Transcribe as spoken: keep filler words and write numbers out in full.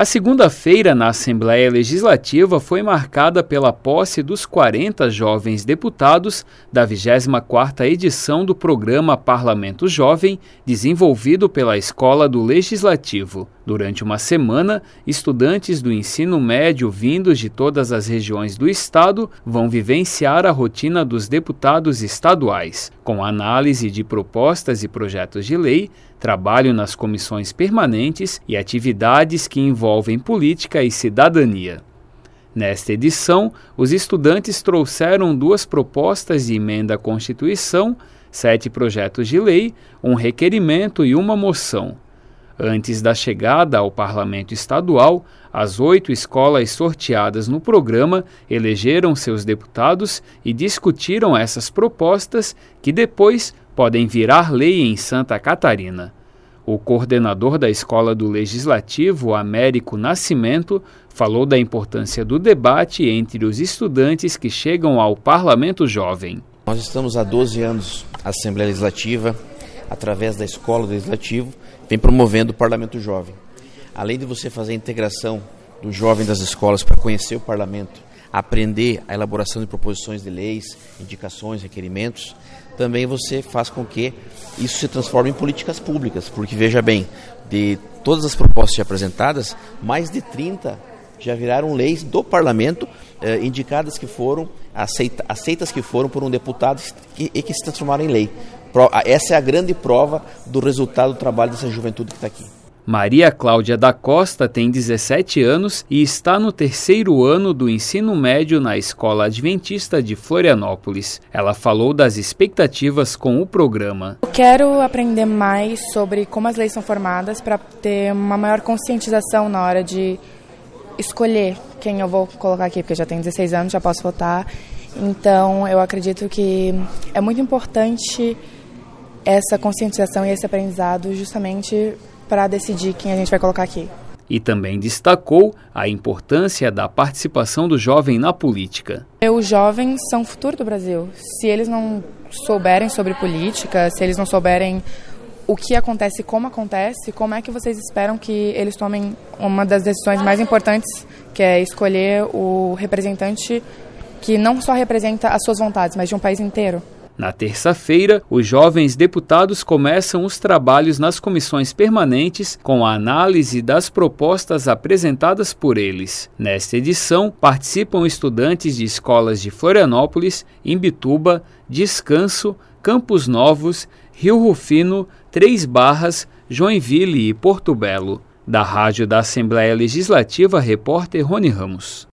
A segunda-feira na Assembleia Legislativa foi marcada pela posse dos quarenta jovens deputados da vigésima quarta edição do programa Parlamento Jovem, desenvolvido pela Escola do Legislativo. Durante uma semana, estudantes do ensino médio vindos de todas as regiões do estado vão vivenciar a rotina dos deputados estaduais, com análise de propostas e projetos de lei, trabalho nas comissões permanentes e atividades que envolvem política e cidadania. Nesta edição, os estudantes trouxeram duas propostas de emenda à Constituição, sete projetos de lei, um requerimento e uma moção. Antes da chegada ao Parlamento Estadual, as oito escolas sorteadas no programa elegeram seus deputados e discutiram essas propostas que depois podem virar lei em Santa Catarina. O coordenador da Escola do Legislativo, Américo Nascimento, falou da importância do debate entre os estudantes que chegam ao Parlamento Jovem. Nós estamos há doze anos na Assembleia Legislativa, através da Escola do Legislativo, vem promovendo o Parlamento Jovem. Além de você fazer a integração do jovem das escolas para conhecer o Parlamento, aprender a elaboração de proposições de leis, indicações, requerimentos, também você faz com que isso se transforme em políticas públicas, porque veja bem, de todas as propostas apresentadas, mais de trinta já viraram leis do Parlamento, eh, indicadas que foram, aceita, aceitas que foram por um deputado e, e que se transformaram em lei. Essa é a grande prova do resultado do trabalho dessa juventude que está aqui. Maria Cláudia da Costa tem dezessete anos e está no terceiro ano do ensino médio na Escola Adventista de Florianópolis. Ela falou das expectativas com o programa. Eu quero aprender mais sobre como as leis são formadas para ter uma maior conscientização na hora de escolher quem eu vou colocar aqui, porque eu já tenho dezesseis anos, já posso votar. Então, eu acredito que é muito importante essa conscientização e esse aprendizado justamente para decidir quem a gente vai colocar aqui. E também destacou a importância da participação do jovem na política. Os jovens são o futuro do Brasil. Se eles não souberem sobre política, se eles não souberem o que acontece e como acontece, como é que vocês esperam que eles tomem uma das decisões mais importantes, que é escolher o representante que não só representa as suas vontades, mas de um país inteiro? Na terça-feira, os jovens deputados começam os trabalhos nas comissões permanentes com a análise das propostas apresentadas por eles. Nesta edição, participam estudantes de escolas de Florianópolis, Imbituba, Descanso, Campos Novos, Rio Rufino, Três Barras, Joinville e Porto Belo. Da Rádio da Assembleia Legislativa, repórter Rony Ramos.